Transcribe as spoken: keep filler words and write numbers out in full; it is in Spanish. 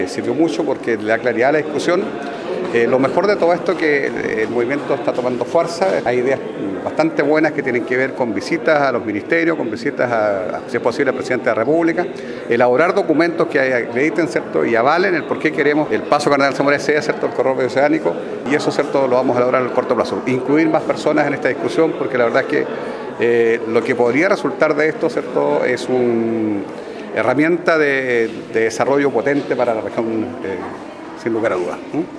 Sirvió mucho porque le da claridad a la discusión. Eh, lo mejor de todo esto es que el movimiento está tomando fuerza. Hay ideas bastante buenas que tienen que ver con visitas a los ministerios, con visitas, a, a, si es posible, al presidente de la República, elaborar documentos que acrediten, ¿cierto?, y avalen el por qué queremos el paso Cardenal Zamora sea, ¿cierto?, el corredor oceánico, y eso, ¿cierto?, lo vamos a elaborar a corto plazo. Incluir más personas en esta discusión, porque la verdad es que eh, lo que podría resultar de esto, ¿cierto?, es una herramienta de, de desarrollo potente para la región, eh, sin lugar a dudas. ¿Mm?